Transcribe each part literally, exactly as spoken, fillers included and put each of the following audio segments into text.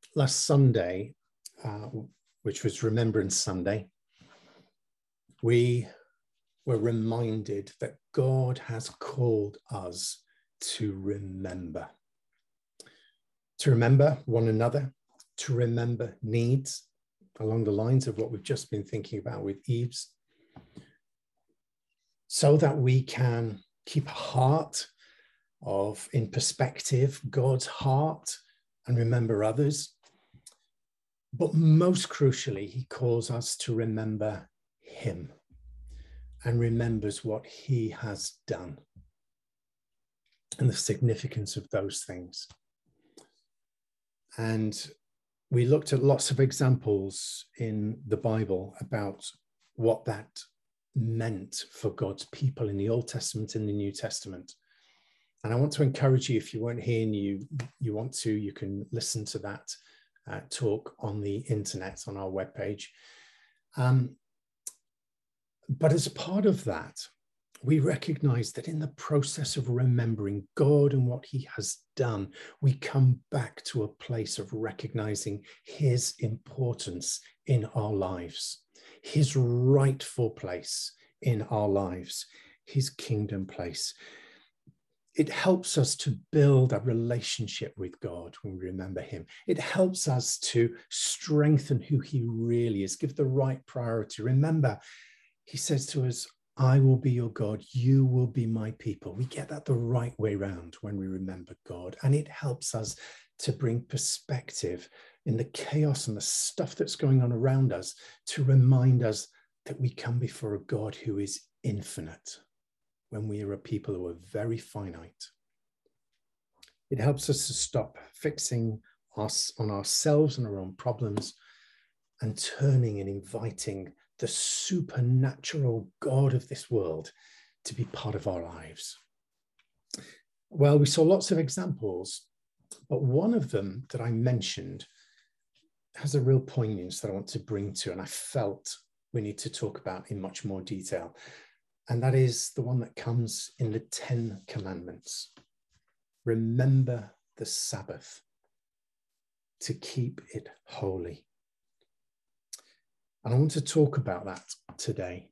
last Sunday, uh, which was Remembrance Sunday, we were reminded that God has called us to remember. To remember one another, to remember needs along the lines of what we've just been thinking about with Eve's, so that we can keep a heart of, in perspective, God's heart, and remember others. But most crucially, he calls us to remember him and remembers what he has done and the significance of those things. And we looked at lots of examples in the Bible about what that meant for God's people in the Old Testament and the New Testament. And I want to encourage you, if you weren't here and you, you want to, you can listen to that uh, talk on the internet on our webpage. Um, but as a part of that, we recognize that in the process of remembering God and what he has done, we come back to a place of recognizing his importance in our lives, his rightful place in our lives, his kingdom place. It helps us to build a relationship with God when we remember him. It helps us to strengthen who he really is, give the right priority. Remember, he says to us, I will be your God, you will be my people. We get that the right way round when we remember God. And it helps us to bring perspective in the chaos and the stuff that's going on around us, to remind us that we come before a God who is infinite when we are a people who are very finite. It helps us to stop fixing us on ourselves and our own problems and turning and inviting the supernatural God of this world to be part of our lives. Well, we saw lots of examples, but one of them that I mentioned has a real poignance that I want to bring to, and I felt we need to talk about in much more detail. And that is the one that comes in the Ten Commandments. Remember the Sabbath, to keep it holy. And I want to talk about that today.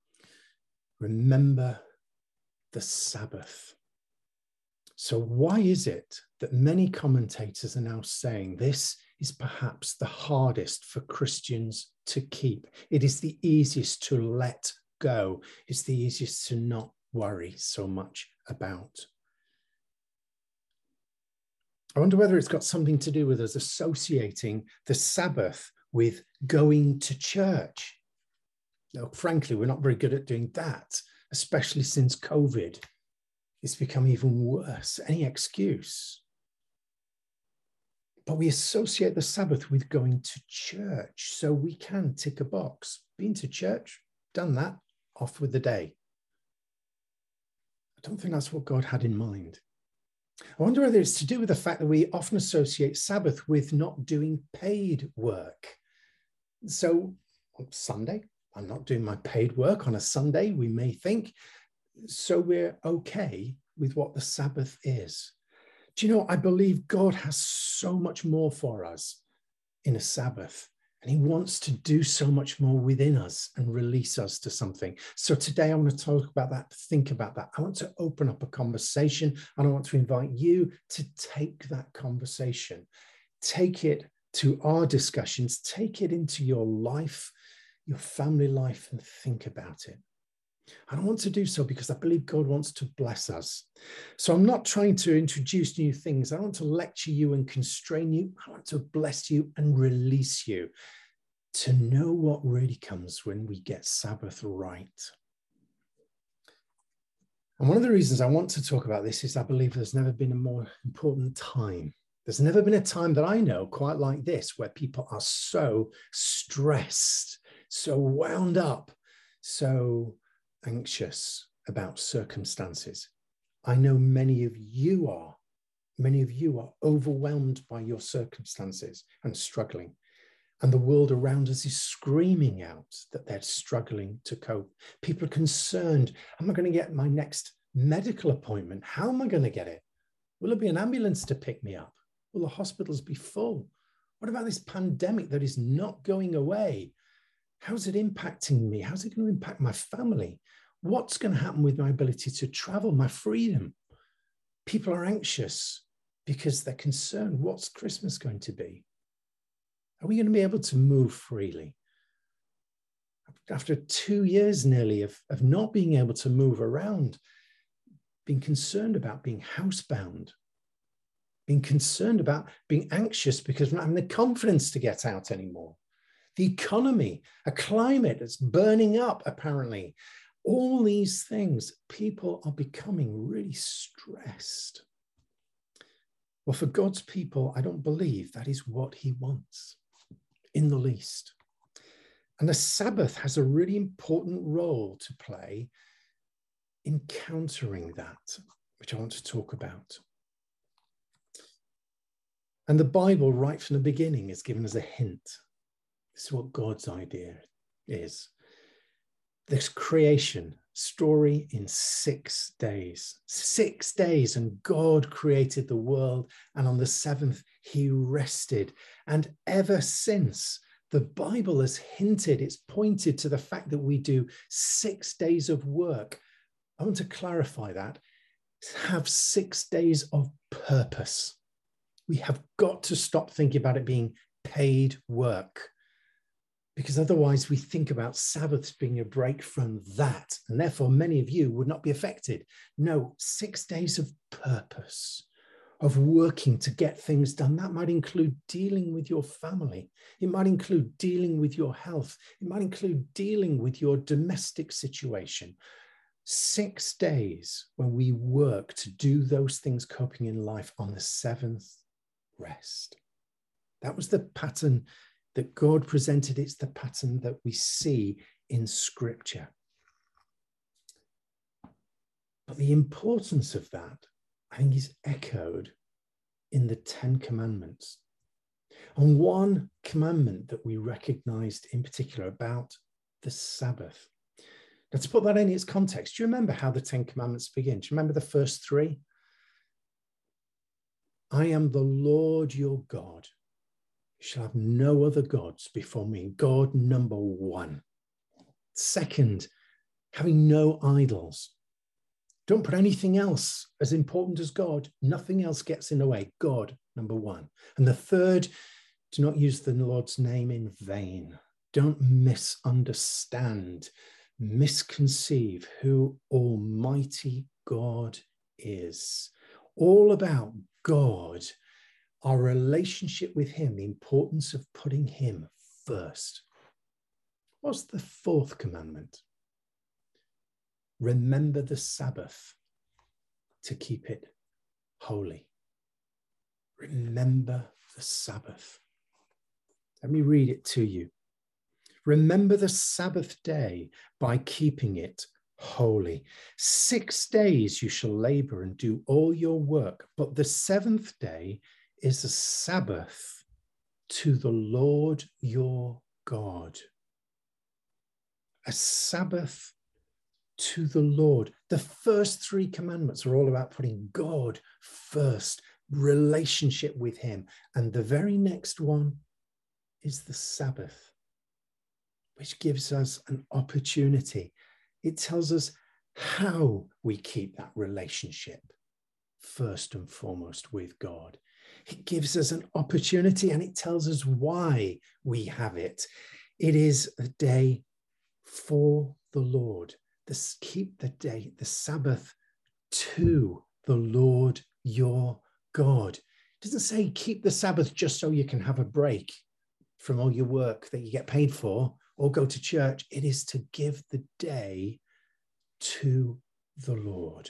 Remember the Sabbath. So why is it that many commentators are now saying this is perhaps the hardest for Christians to keep? It is the easiest to let go. It's the easiest to not worry so much about. I wonder whether it's got something to do with us associating the Sabbath with going to church. Now, frankly, we're not very good at doing that, especially since COVID. It's become even worse. Any excuse. But we associate the Sabbath with going to church, so we can tick a box. Been to church, done that, off with the day. I don't think that's what God had in mind. I wonder whether it's to do with the fact that we often associate Sabbath with not doing paid work. So on Sunday, I'm not doing my paid work on a Sunday, we may think, so we're okay with what the Sabbath is. Do you know, I believe God has so much more for us in a Sabbath, and he wants to do so much more within us and release us to something. So today I want to talk about that, think about that. I want to open up a conversation, and I want to invite you to take that conversation, take it to our discussions, take it into your life, your family life, and think about it. And I want to do so because I believe God wants to bless us. So I'm not trying to introduce new things. I don't want to lecture you and constrain you. I want to bless you and release you to know what really comes when we get Sabbath right. And one of the reasons I want to talk about this is I believe there's never been a more important time. There's never been a time that I know quite like this, where people are so stressed, so wound up, so anxious about circumstances. I know many of you are, many of you are overwhelmed by your circumstances and struggling. And the world around us is screaming out that they're struggling to cope. People are concerned, am I going to get my next medical appointment? How am I going to get it? Will there be an ambulance to pick me up? Will the hospitals be full? What about this pandemic that is not going away? How's it impacting me? How's it going to impact my family? What's going to happen with my ability to travel, my freedom? People are anxious because they're concerned. What's Christmas going to be? Are we going to be able to move freely? After two years nearly of, of not being able to move around, being concerned about being housebound, being concerned about being anxious because we're not having the confidence to get out anymore. The economy, a climate that's burning up, apparently. All these things, people are becoming really stressed. Well, for God's people, I don't believe that is what he wants in the least. And the Sabbath has a really important role to play in countering that, which I want to talk about. And the Bible, right from the beginning, has given us a hint. This is what God's idea is. This creation story in six days. Six days, and God created the world, and on the seventh, he rested. And ever since, the Bible has hinted, it's pointed to the fact that we do six days of work. I want to clarify that. Have six days of purpose. We have got to stop thinking about it being paid work, because otherwise we think about Sabbaths being a break from that, and therefore many of you would not be affected. No, six days of purpose, of working to get things done. That might include dealing with your family. It might include dealing with your health. It might include dealing with your domestic situation. Six days when we work to do those things coping in life, on the seventh, rest. That was the pattern that God presented. It's the pattern that we see in Scripture. But the importance of that, I think, is echoed in the Ten Commandments. And one commandment that we recognized in particular about the Sabbath. Now, to put that in its context, do you remember how the Ten Commandments begin? Do you remember the first three? I am the Lord your God. You shall have no other gods before me. God number one. Second, having no idols. Don't put anything else as important as God. Nothing else gets in the way. God number one. And the third, do not use the Lord's name in vain. Don't misunderstand, misconceive who Almighty God is. All about God, our relationship with him, the importance of putting him first. What's the fourth commandment? Remember the Sabbath to keep it holy. Remember the Sabbath. Let me read it to you. Remember the Sabbath day by keeping it holy. Six days you shall labor and do all your work, but the seventh day is a Sabbath to the Lord your God. A Sabbath to the Lord. The first three commandments are all about putting God first, relationship with him. And the very next one is the Sabbath, which gives us an opportunity. It tells us how we keep that relationship first and foremost with God. It gives us an opportunity, and it tells us why we have it. It is a day for the Lord. This, keep the day, the Sabbath, to the Lord your God. It doesn't say keep the Sabbath just so you can have a break from all your work that you get paid for or go to church. It is to give the day to the Lord.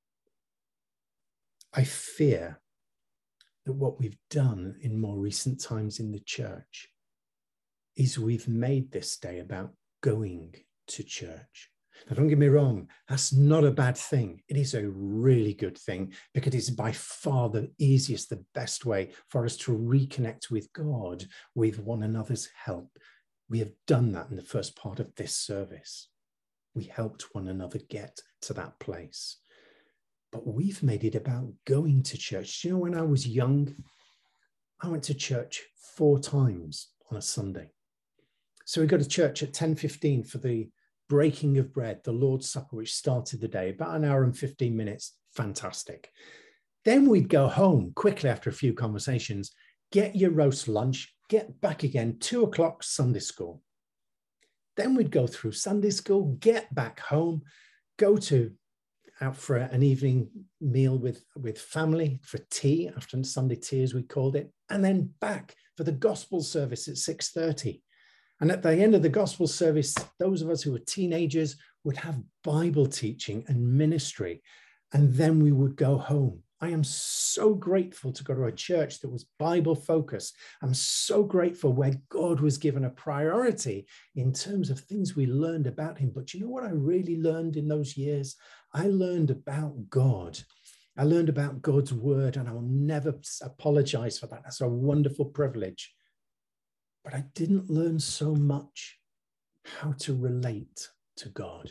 I fear that what we've done in more recent times in the church is we've made this day about going to church. Now, don't get me wrong, that's not a bad thing. It is a really good thing, because it's by far the easiest, the best way for us to reconnect with God with one another's help. We have done that in the first part of this service. We helped one another get to that place. But we've made it about going to church. You know, when I was young, I went to church four times on a Sunday. So we go to church at ten fifteen for the breaking of bread, the Lord's Supper, which started the day, about an hour and fifteen minutes. Fantastic. Then we'd go home quickly after a few conversations, get your roast lunch, get back again, two o'clock, Sunday school. Then we'd go through Sunday school, get back home, go to out for an evening meal with, with family, for tea, after Sunday tea as we called it, and then back for the gospel service at six thirty. And at the end of the gospel service, those of us who were teenagers would have Bible teaching and ministry, and then we would go home. I am so grateful to go to a church that was Bible focused. I'm so grateful where God was given a priority in terms of things we learned about him. But you know what I really learned in those years? I learned about God. I learned about God's word, and I will never apologize for that. That's a wonderful privilege. But I didn't learn so much how to relate to God.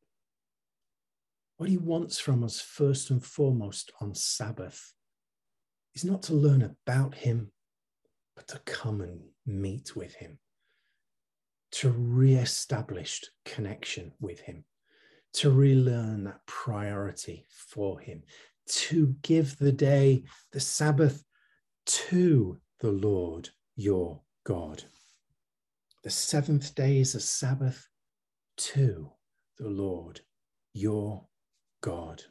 What he wants from us first and foremost on Sabbath is not to learn about him, but to come and meet with him, to re-establish connection with him, to relearn that priority for him, to give the day, the Sabbath, to the Lord your God. The seventh day is a Sabbath to the Lord your God.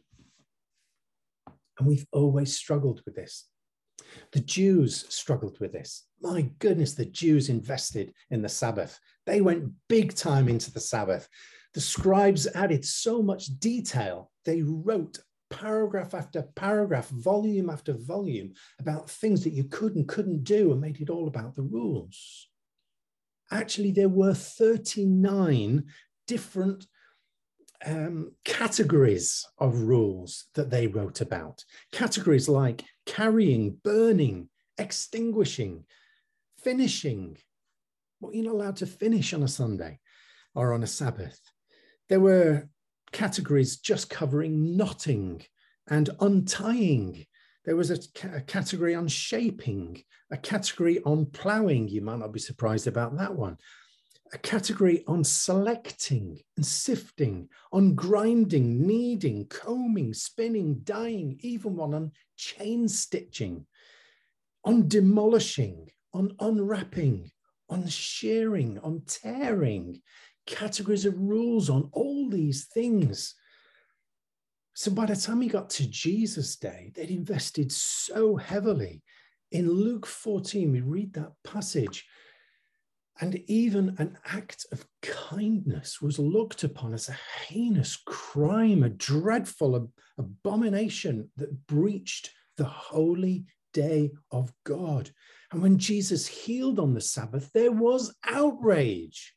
And we've always struggled with this. The Jews struggled with this. My goodness, the Jews invested in the Sabbath. They went big time into the Sabbath. The scribes added so much detail. They wrote paragraph after paragraph, volume after volume about things that you could and couldn't do, and made it all about the rules. Actually, there were thirty-nine different um, categories of rules that they wrote about. Categories like carrying, burning, extinguishing, finishing. What you're not allowed to finish on a Sunday or on a Sabbath. There were categories just covering knotting and untying. There was a, a category on shaping, a category on ploughing. You might not be surprised about that one. A category on selecting and sifting, on grinding, kneading, combing, spinning, dyeing, even one on chain stitching, on demolishing, on unwrapping, on shearing, on tearing. Categories of rules on all these things. So by the time he got to Jesus' day, they'd invested so heavily. In Luke fourteen, we read that passage, and even an act of kindness was looked upon as a heinous crime, a dreadful ab- abomination that breached the holy day of God. And when Jesus healed on the Sabbath, there was outrage.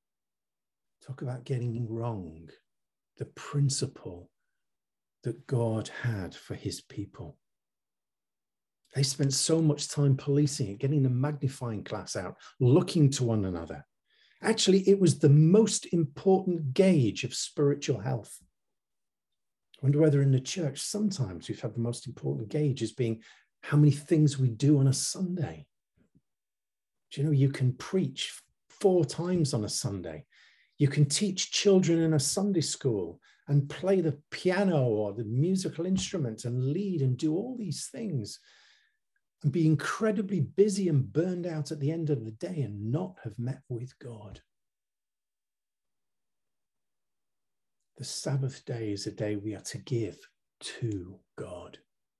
Talk about getting wrong the principle that God had for his people. They spent so much time policing it, getting the magnifying glass out, looking to one another. Actually, it was the most important gauge of spiritual health. I wonder whether in the church, sometimes we've had the most important gauge as being how many things we do on a Sunday. Do you know, you can preach four times on a Sunday. You can teach children in a Sunday school and play the piano or the musical instrument and lead and do all these things and be incredibly busy and burned out at the end of the day and not have met with God. The Sabbath day is a day we are to give to God.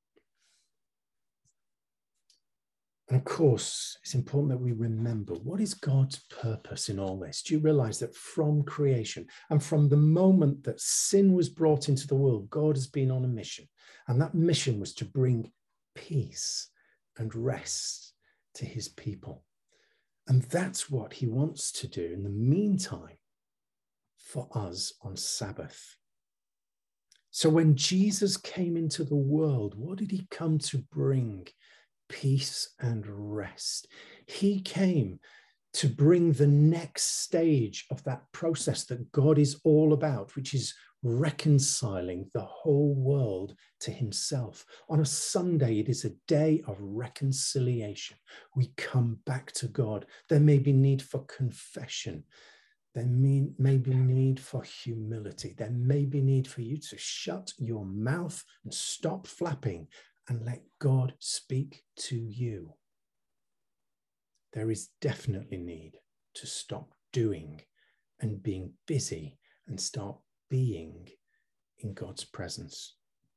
And of course, it's important that we remember, what is God's purpose in all this? Do you realize that from creation and from the moment that sin was brought into the world, God has been on a mission, and that mission was to bring peace and rest to his people. And that's what he wants to do in the meantime for us on Sabbath. So when Jesus came into the world, what did he come to bring? Peace and rest. He came to bring the next stage of that process that God is all about, which is reconciling the whole world to himself. On a Sunday, it is a day of reconciliation. We come back to God. There may be need for confession. There may, may be need for humility. There may be need for you to shut your mouth and stop flapping and let God speak to you. There is definitely need to stop doing and being busy and start being in God's presence.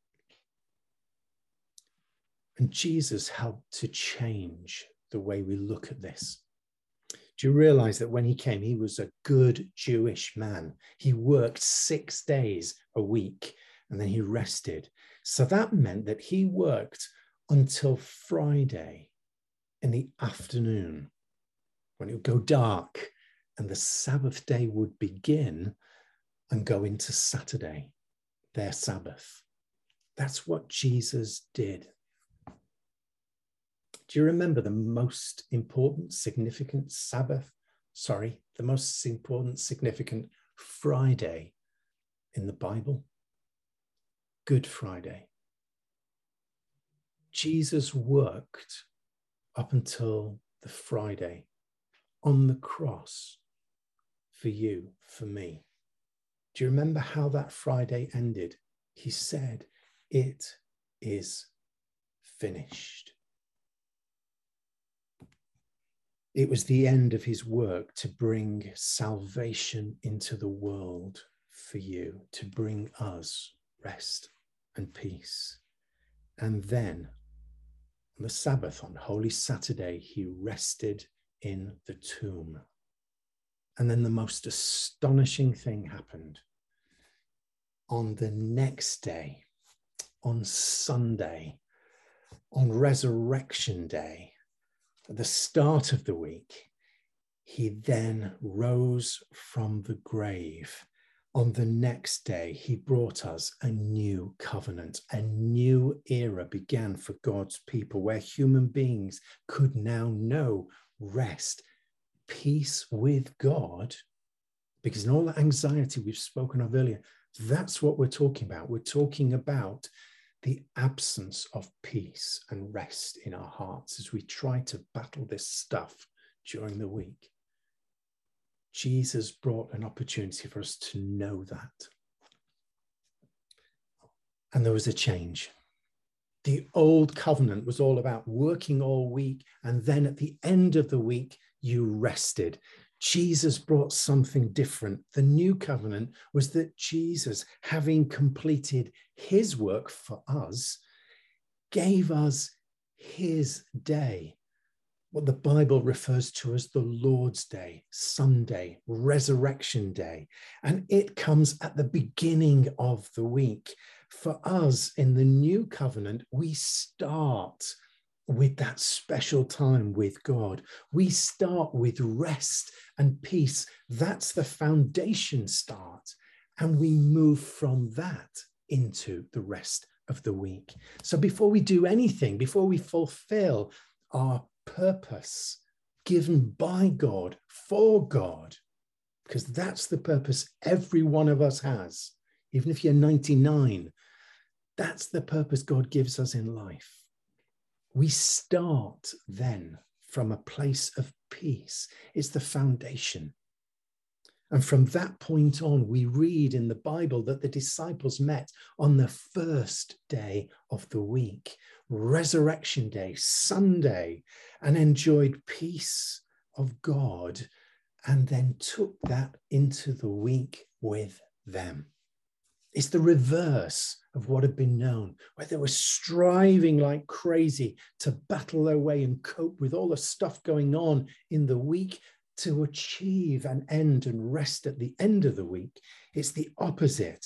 And Jesus helped to change the way we look at this. Do you realize that when he came, he was a good Jewish man? He worked six days a week and then he rested. So that meant that he worked until Friday in the afternoon when it would go dark and the Sabbath day would begin and go into Saturday, their Sabbath. That's what Jesus did. Do you remember the most important, significant Sabbath? Sorry, the most important, significant Friday in the Bible? Good Friday. Jesus worked up until the Friday on the cross for you, for me. Do you remember how that Friday ended? He said, "It is finished." It was the end of his work to bring salvation into the world for you, to bring us rest and peace. And then on the Sabbath, on Holy Saturday, he rested in the tomb. And then the most astonishing thing happened. On the next day, on Sunday, on Resurrection Day, at the start of the week, he then rose from the grave. On the next day, he brought us a new covenant. A new era began for God's people, where human beings could now know rest, peace with God, because in all the anxiety we've spoken of earlier, that's what we're talking about. We're talking about the absence of peace and rest in our hearts as we try to battle this stuff during the week. Jesus brought an opportunity for us to know that. And there was a change. The old covenant was all about working all week, and then at the end of the week, you rested. Jesus brought something different. The new covenant was that Jesus, having completed his work for us, gave us his day, what the Bible refers to as the Lord's Day, Sunday, Resurrection Day. And it comes at the beginning of the week. For us in the new covenant, we start with that special time with God. We start with rest and peace. That's the foundation start. And we move from that into the rest of the week. So before we do anything, before we fulfill our purpose given by God, for God, because that's the purpose every one of us has, even if you're ninety-nine, that's the purpose God gives us in life. We start then from a place of peace. It's the foundation. And from that point on, we read in the Bible that the disciples met on the first day of the week, Resurrection Day, Sunday, and enjoyed peace of God, and then took that into the week with them. It's the reverse of what had been known, where they were striving like crazy to battle their way and cope with all the stuff going on in the week to achieve an end and rest at the end of the week. It's the opposite.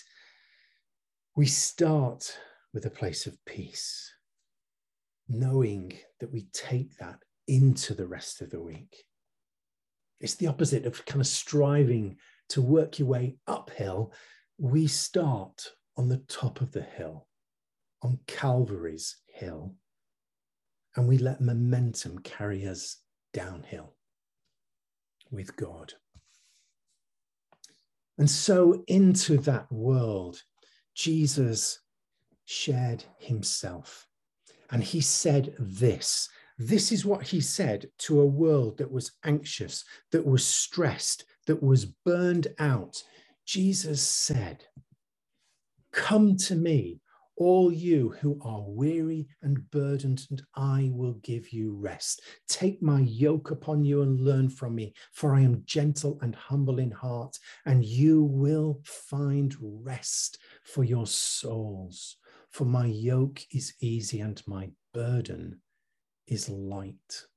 We start with a place of peace, knowing that we take that into the rest of the week. It's the opposite of kind of striving to work your way uphill. We start on the top of the hill, on Calvary's hill, and we let momentum carry us downhill with God. And so into that world, Jesus shared himself. And he said this. This is what he said to a world that was anxious, that was stressed, that was burned out. Jesus said, "Come to me, all you who are weary and burdened, and I will give you rest. Take my yoke upon you and learn from me, for I am gentle and humble in heart, and you will find rest for your souls. For my yoke is easy and my burden is light."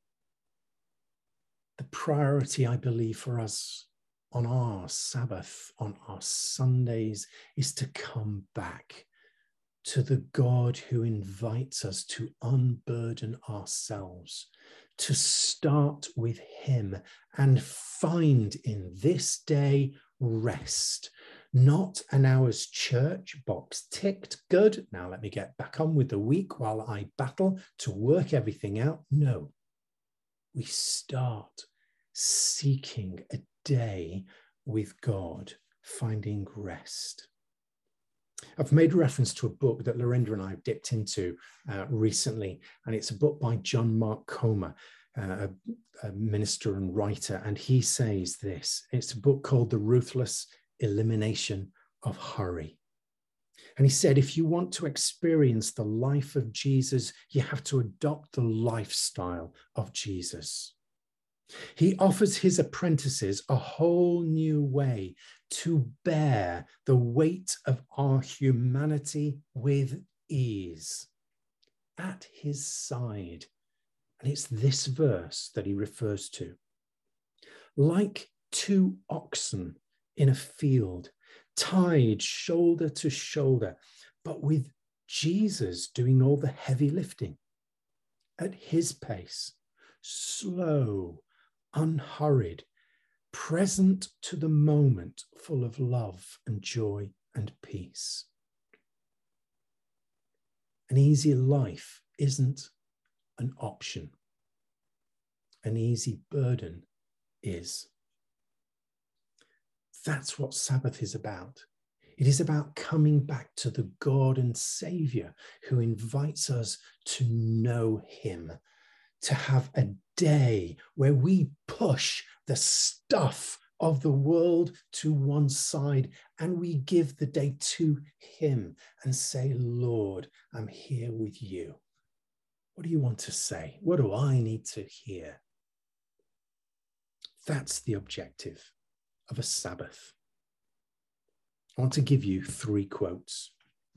The priority, I believe, for us on our Sabbath, on our Sundays, is to come back to the God who invites us to unburden ourselves, to start with him and find in this day rest. Not an hour's church box ticked, good, now let me get back on with the week while I battle to work everything out. No, we start seeking a day with God, finding rest. I've made reference to a book that Lorinda and I have dipped into uh, recently, and it's a book by John Mark Comer, uh, a, a minister and writer, and he says this. It's a book called The Ruthless Elimination of Hurry. And he said, if you want to experience the life of Jesus, you have to adopt the lifestyle of Jesus. He offers his apprentices a whole new way to bear the weight of our humanity with ease at his side. And it's this verse that he refers to. Like two oxen in a field, tied shoulder to shoulder, but with Jesus doing all the heavy lifting at his pace, slow, unhurried, present to the moment, full of love and joy and peace. An easy life isn't an option. An easy burden is. That's what Sabbath is about. It is about coming back to the God and Savior who invites us to know him, to have a day where we push the stuff of the world to one side and we give the day to him and say, Lord, I'm here with you. What do you want to say? What do I need to hear? That's the objective of a Sabbath. I want to give you three quotes.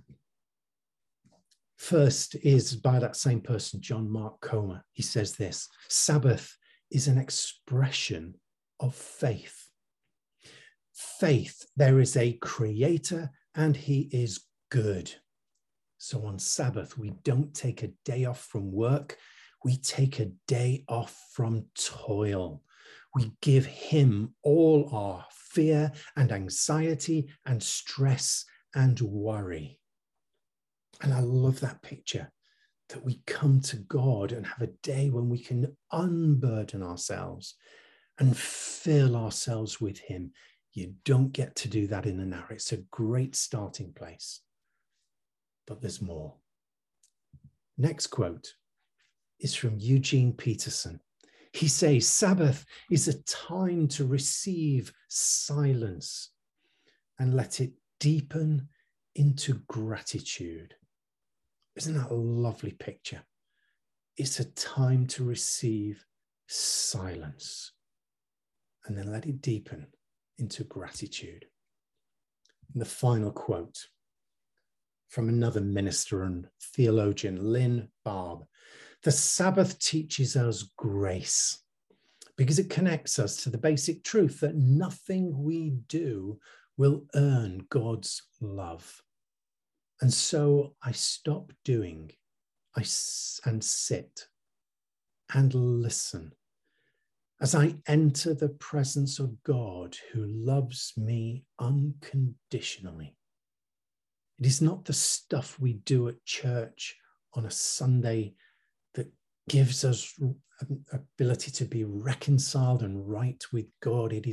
First is by that same person, John Mark Comer. He says this: Sabbath is an expression of faith. Faith, there is a creator and he is good. So on Sabbath, we don't take a day off from work. We take a day off from toil. We give him all our fear and anxiety and stress and worry. And I love that picture, that we come to God and have a day when we can unburden ourselves and fill ourselves with him. You don't get to do that in an hour. It's a great starting place, but there's more. Next quote is from Eugene Peterson. He says, Sabbath is a time to receive silence and let it deepen into gratitude. Isn't that a lovely picture? It's a time to receive silence and then let it deepen into gratitude. And the final quote from another minister and theologian, Lynn Barb. The Sabbath teaches us grace because it connects us to the basic truth that nothing we do will earn God's love. And so I stop doing I s- and sit and listen as I enter the presence of God who loves me unconditionally. It is not the stuff we do at church on a Sunday that gives us an ability to be reconciled and right with God. It is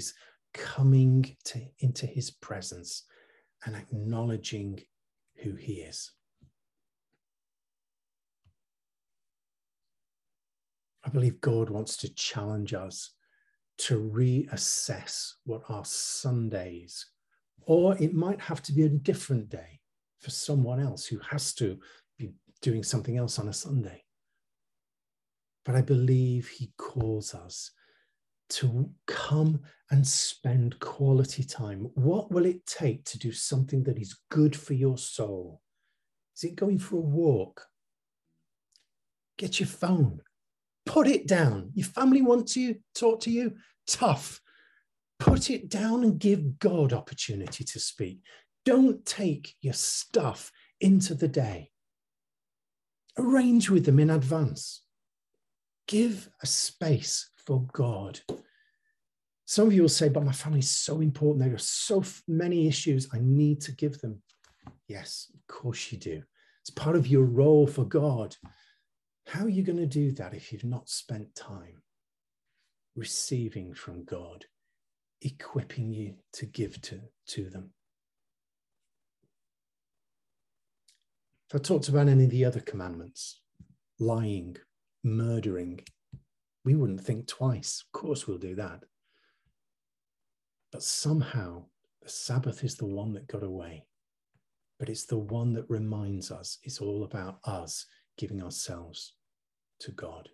coming to, into his presence and acknowledging who he is. I believe God wants to challenge us to reassess what our Sundays, or it might have to be a different day for someone else who has to be doing something else on a Sunday. But I believe he calls us to come and spend quality time. What will it take to do something that is good for your soul? Is it going for a walk? Get your phone. Put it down. Your family want to talk to you? Tough. Put it down and give God opportunity to speak. Don't take your stuff into the day. Arrange with them in advance. Give a space for God. Some of you will say, but my family is so important. There are so many issues I need to give them. Yes, of course you do. It's part of your role for God. How are you going to do that if you've not spent time receiving from God, equipping you to give to, to them? If I talked about any of the other commandments, lying, murdering, we wouldn't think twice. Of course we'll do that. But somehow the Sabbath is the one that got away. But it's the one that reminds us it's all about us giving ourselves to God.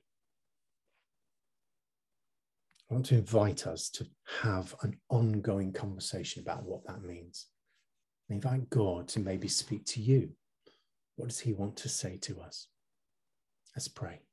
I want to invite us to have an ongoing conversation about what that means. I invite God to maybe speak to you. What does he want to say to us? Let's pray.